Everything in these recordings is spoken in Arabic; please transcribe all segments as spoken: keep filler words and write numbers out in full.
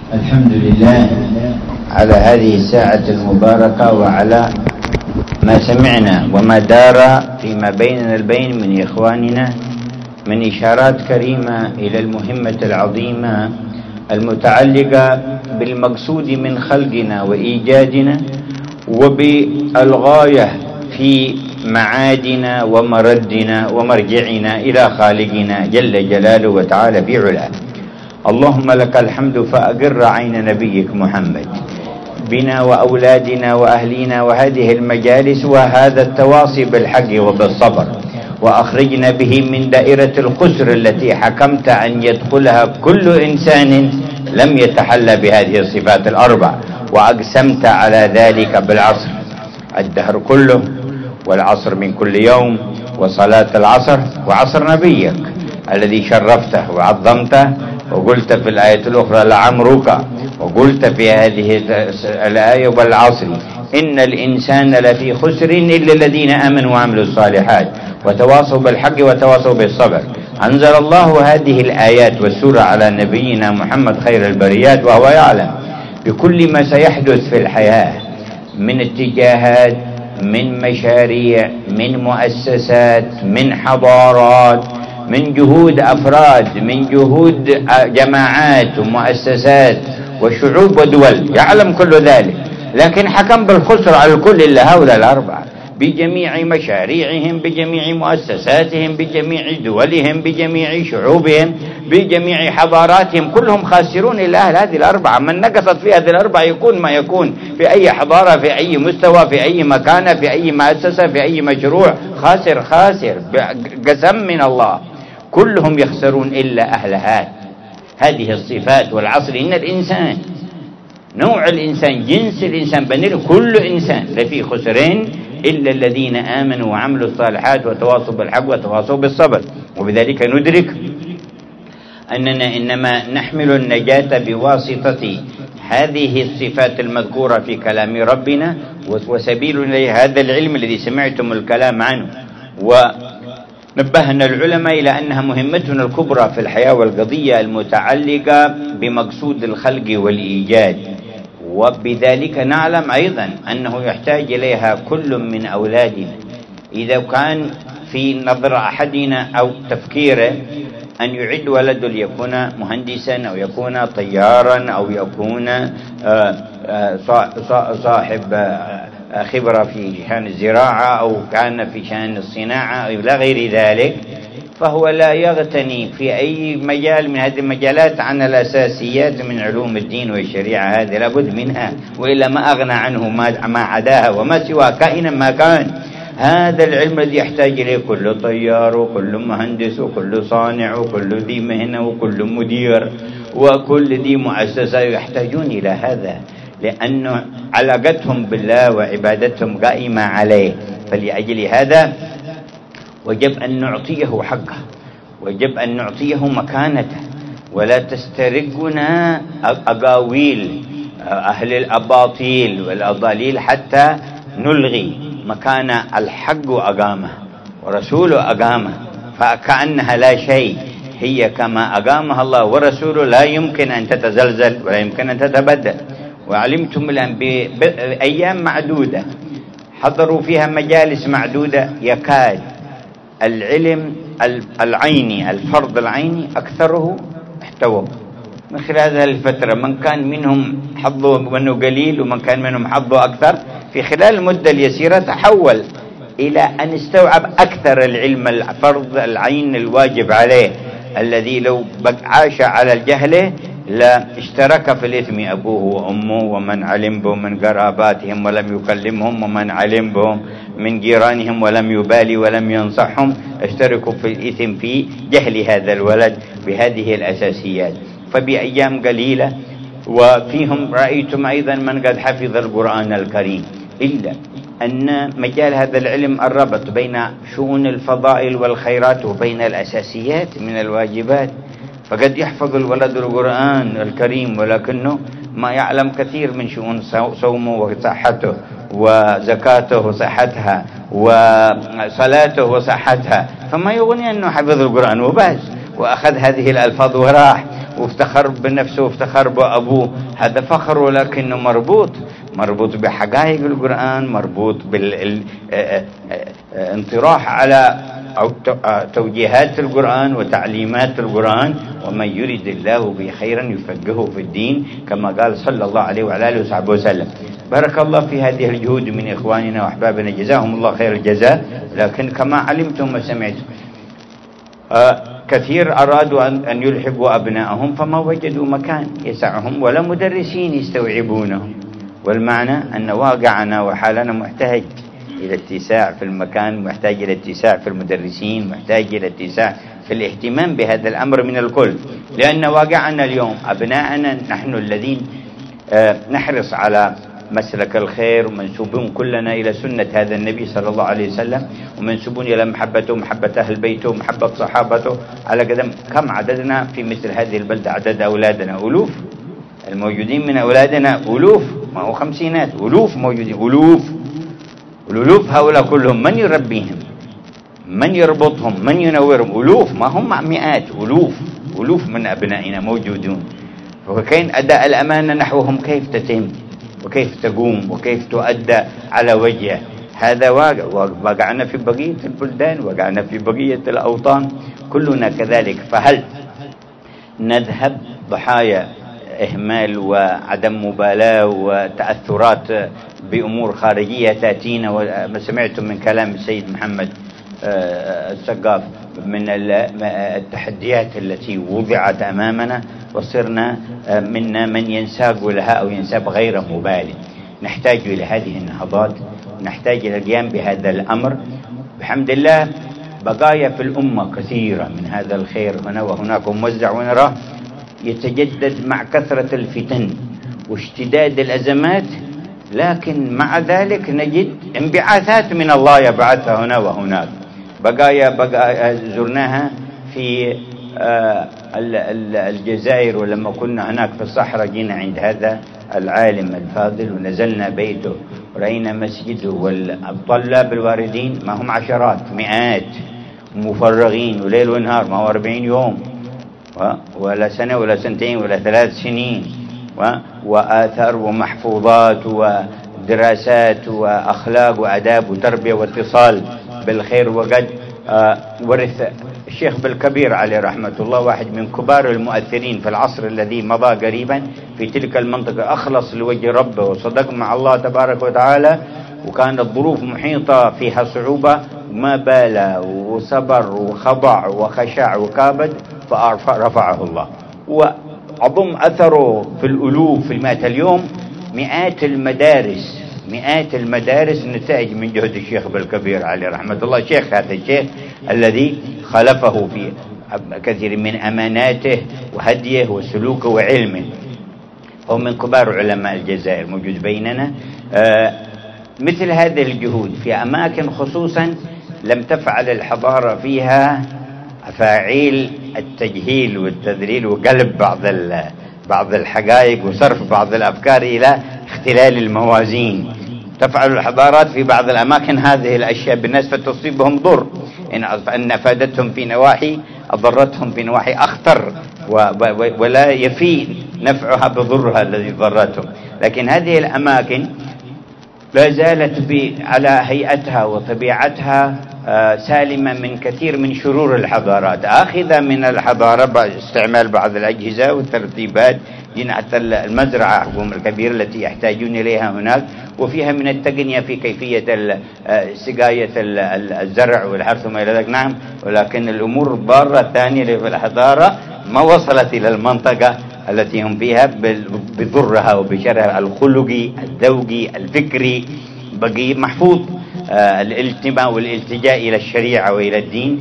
الحمد لله على هذه الساعة المباركة وعلى ما سمعنا وما دار فيما بيننا البين من إخواننا من إشارات كريمة إلى المهمة العظيمة المتعلقة بالمقصود من خلقنا وإيجادنا وبالغاية في معادنا ومردنا ومرجعنا إلى خالقنا جل جلاله وتعالى في علاه. اللهم لك الحمد فأقر عين نبيك محمد بنا وأولادنا وأهلينا وهذه المجالس وهذا التواصي بالحق وبالصبر، وأخرجنا به من دائرة الخسر التي حكمت أن يدخلها كل إنسان لم يتحلى بهذه الصفات الأربع، وأقسمت على ذلك بالعصر الدهر كله والعصر من كل يوم وصلاة العصر وعصر نبيك الذي شرفته وعظمته، وقلت في الآية الأخرى لعمرك، وقلت في هذه الآية والعصر إن الإنسان لفي خسر إلا الذين آمنوا وعملوا الصالحات وتواصوا بالحق وتواصوا بالصبر. أنزل الله هذه الآيات والسورة على نبينا محمد خير البريات وهو يعلم بكل ما سيحدث في الحياة من اتجاهات، من مشاريع، من مؤسسات، من حضارات، من جهود أفراد، من جهود جماعات ومؤسسات وشعوب ودول، يعلم كل ذلك، لكن حكم بالخسر على الكل إلا هؤلاء الأربعة بجميع مشاريعهم، بجميع مؤسساتهم، بجميع دولهم، بجميع شعوبهم، بجميع حضاراتهم، كلهم خاسرون إلا أهل هذه الأربعة. من نقصت في هذه الأربعة يكون ما يكون في أي حضارة، في أي مستوى، في أي مكانة، في أي مؤسسة، في أي مشروع، خاسر خاسر قسم من الله. كلهم يخسرون إلا أهل هذه الصفات. والعصر إن الإنسان، نوع الإنسان، جنس الإنسان، بني كل إنسان لفي خسرين إلا الذين آمنوا وعملوا الصالحات وتواصوا بالحق وتواصوا بالصبر. وبذلك ندرك أننا إنما نحمل النجاة بواسطة هذه الصفات المذكورة في كلام ربنا، وسبيل هذا العلم الذي سمعتم الكلام عنه. ونبهنا العلماء إلى أنها مهمتنا الكبرى في الحياة والقضية المتعلقة بمقصود الخلق والإيجاد، وبذلك نعلم أيضا أنه يحتاج إليها كل من أولادنا. إذا كان في نظر أحدنا أو تفكيره أن يعد ولده ليكون مهندسا أو يكون طيارا أو يكون صاحب خبرة في شأن الزراعة أو كان في شأن الصناعة أو إلى غير ذلك، فهو لا يغتني في أي مجال من هذه المجالات عن الأساسيات من علوم الدين والشريعة. هذه لابد منها، وإلا ما أغنى عنه ما عداها وما سوى كائنا ما كان. هذا العلم الذي يحتاج إليه كل طيار وكل مهندس وكل صانع وكل ذي مهنة وكل مدير وكل ذي مؤسسة يحتاجون إلى هذا، لأن علاقتهم بالله وعبادتهم قائمة عليه. فلأجل هذا وجب أن نعطيه حقه، وجب أن نعطيه مكانته، ولا تسترقنا أقاويل أهل الأباطيل والأضاليل حتى نلغي مكان الحق أقامه ورسوله أقامه، فكأنها لا شيء. هي كما أقامها الله ورسوله لا يمكن أن تتزلزل ولا يمكن أن تتبدل. وعلمتم الآن بأيام معدودة حضروا فيها مجالس معدودة يكاد العلم العيني، الفرض العيني أكثره احتوى من خلال هذه الفترة. من كان منهم حظه منه قليل ومن كان منهم حظه أكثر، في خلال المدة اليسيرة تحول إلى أن استوعب أكثر العلم الفرض العين الواجب عليه، الذي لو عاش على الجهل لا اشترك في الإثم أبوه وأمه ومن علم بهم من قراباتهم ولم يكلمهم، ومن علم بهم من جيرانهم ولم يبالي ولم ينصحهم، اشتركوا في الإثم في جهل هذا الولد بهذه الأساسيات. فبأيام قليلة وفيهم رأيتم أيضا من قد حفظ القرآن الكريم، إلا أن مجال هذا العلم الربط بين شؤون الفضائل والخيرات وبين الأساسيات من الواجبات. فقد يحفظ الولد القرآن الكريم ولكنه ما يعلم كثير من شؤون صومه وصحته وزكاته وصحتها وصلاته وصحتها، فما يغني أنه حفظ القرآن وبس وأخذ هذه الألفاظ وراح. وافتخر بنفسه وافتخر بأبوه، هذا فخر ولكنه مربوط مربوط بحقائق القرآن، مربوط بالانطراح على توجيهات القرآن وتعليمات القرآن. ومن يرد الله به خيرا يفقهه في الدين، كما قال صلى الله عليه وعلى آله وصحبه وسلم. بارك الله في هذه الجهود من إخواننا وأحبابنا، جزاهم الله خير الجزاء. لكن كما علمتم وسمعتم آه كثير أرادوا أن يلحقوا أبنائهم فما وجدوا مكان يسعهم ولا مدرسين يستوعبونهم. والمعنى أن واقعنا وحالنا محتاج إلى اتساع في المكان، محتاج إلى اتساع في المدرسين، محتاج إلى اتساع في الاهتمام بهذا الأمر من الكل. لأن واقعنا اليوم أبناءنا نحن الذين آه نحرص على مسلك الخير، ومنسوبون كلنا إلى سنة هذا النبي صلى الله عليه وسلم، ومنسوبون إلى محبته ومحبة أهل بيته ومحبة صحابته على قدم. كم عددنا في مثل هذه البلدة؟ عدد أولادنا ألوف، الموجودين من أولادنا ألوف، ما هو خمسينات، ألوف موجودين، ألوف. الألوف هؤلاء كلهم من يربيهم؟ من يربطهم؟ من ينورهم؟ ألوف، ما هم مئات، ألوف ألوف من أبنائنا موجودون. فكين أداء الأمانة نحوهم كيف تتم وكيف تقوم وكيف تؤدى على وجهه؟ هذا واقع، وقعنا في بقية البلدان، وقعنا في بقية الأوطان، كلنا كذلك. فهل نذهب ضحايا إهمال وعدم مبالاة وتأثرات بأمور خارجية تأتينا؟ وما سمعتم من كلام السيد محمد السقاف من التحديات التي وضعت أمامنا، وصرنا منا من ينساق لها أو ينساب غير مبالي. نحتاج إلى هذه النهضات، نحتاج إلى القيام بهذا الأمر. بحمد الله بقايا في الأمة كثيرة من هذا الخير هنا وهناك وموزع، ونراه يتجدد مع كثرة الفتن واشتداد الأزمات، لكن مع ذلك نجد انبعاثات من الله يبعثها هنا وهناك. بقايا بقايا زرناها في الجزائر، ولما كنا هناك في الصحراء جينا عند هذا العالم الفاضل ونزلنا بيته ورأينا مسجده، والطلاب الواردين ما هم عشرات مئات مفرغين وليل ونهار، ما هو أربعين يوم ولا سنة ولا سنتين ولا ثلاث سنين، وآثار ومحفوظات ودراسات وأخلاق وأداب وتربية واتصال بالخير. وقد ورث الشيخ بالكبير عليه رحمة الله، واحد من كبار المؤثرين في العصر الذي مضى قريبا في تلك المنطقة، أخلص لوجه ربه وصدق مع الله تبارك وتعالى، وكانت الظروف محيطة فيها صعوبة، ما بال وصبر وخضع وخشع وكابد فرفعه الله. وعظم أثره في الألوف في المئات. اليوم مئات المدارس مئات المدارس نتائج من جهد الشيخ بالكبير عليه رحمة الله. شيخ هذا الشيخ الذي خلفه في كثير من أماناته وهديه وسلوكه وعلمه، هو من كبار علماء الجزائر موجود بيننا. آه مثل هذه الجهود في أماكن خصوصا لم تفعل الحضارة فيها أفاعيل التجهيل والتذليل وقلب بعض بعض الحقائق وصرف بعض الأفكار إلى اختلال الموازين. تفعل الحضارات في بعض الأماكن هذه الأشياء بالناس فتصيبهم ضر، إن أفادتهم في نواحي أضرتهم في نواحي أخطر، ولا يفي نفعها بضرها الذي ضرتهم. لكن هذه الأماكن لا زالت على هيئتها وطبيعتها سالمة من كثير من شرور الحضارات، آخذة من الحضارة باستعمال بعض الأجهزة والترتيبات، حتى المزرعة حقهم الكبيرة التي يحتاجون إليها هناك، وفيها من التقنية في كيفية سقاية الزرع والحرث وما إلى ذلك. نعم، ولكن الأمور الضارة الثانية في الحضارة ما وصلت إلى المنطقة التي هم فيها بضرها وبشرها الخلقي الذوقي الفكري بقي محفوظ. آه الالتماء والالتجاء إلى الشريعة وإلى الدين،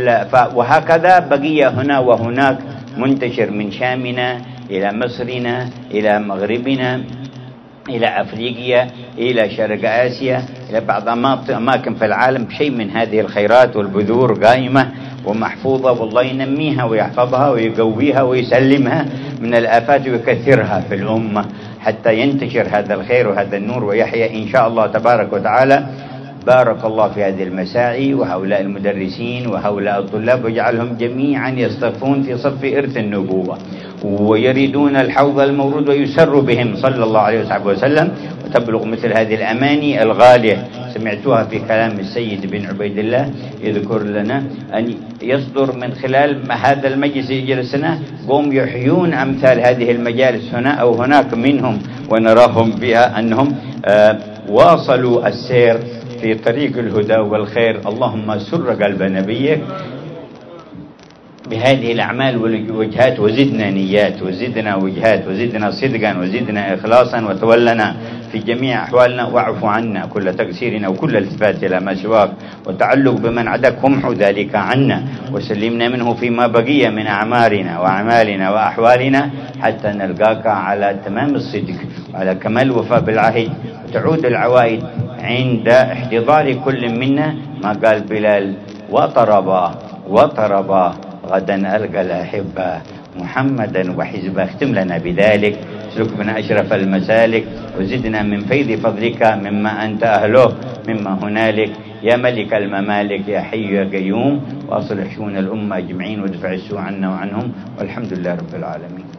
وهكذا بقي هنا وهناك منتشر من شامنا إلى مصرنا إلى مغربنا إلى أفريقيا إلى شرق آسيا إلى بعض أماكن في العالم. شيء من هذه الخيرات والبذور قائمة ومحفوظة، والله ينميها ويحفظها ويقويها ويسلمها من الآفات ويكثرها في الأمة حتى ينتشر هذا الخير وهذا النور ويحيى إن شاء الله تبارك وتعالى. بارك الله في هذه المساعي وهؤلاء المدرسين وهؤلاء الطلاب، واجعلهم جميعا يصطفون في صف إرث النبوة، ويريدون الحوض المورود ويسر بهم صلى الله عليه وسلم، وتبلغ مثل هذه الأماني الغالية. سمعتوها في كلام السيد بن عبيد الله يذكر لنا أن يصدر من خلال هذا المجلس جلسنا قوم يحيون أمثال هذه المجالس هنا أو هناك منهم، ونراهم بها أنهم آه واصلوا السير في طريق الهدى والخير. اللهم سر قلب نبيك بهذه الأعمال والوجهات، وزدنا نيات وزدنا وجهات وزدنا صدقا وزدنا إخلاصا، وتولنا في جميع أحوالنا، واعف عنا كل تقصيرنا وكل التفات إلى ما سواك، وتعلق بمن عداك همح ذلك عنا، وسلمنا منه فيما بقي من أعمارنا وأعمالنا وأحوالنا، حتى نلقاك على تمام الصدق وعلى كمال الوفاء بالعهد، وتعود العوائد عند احتضار كل منا ما قال بلال: وطربا وطربا غدا ألقى الأحبة محمدا وحزبه. اختم لنا بذلك، اسلك بنا أشرف المسالك، وزدنا من فيض فضلك مما أنت أهله مما هنالك، يا ملك الممالك يا حي يا قيوم، وأصلح شؤون الأمة أجمعين، وادفع السوء عنا وعنهم، والحمد لله رب العالمين.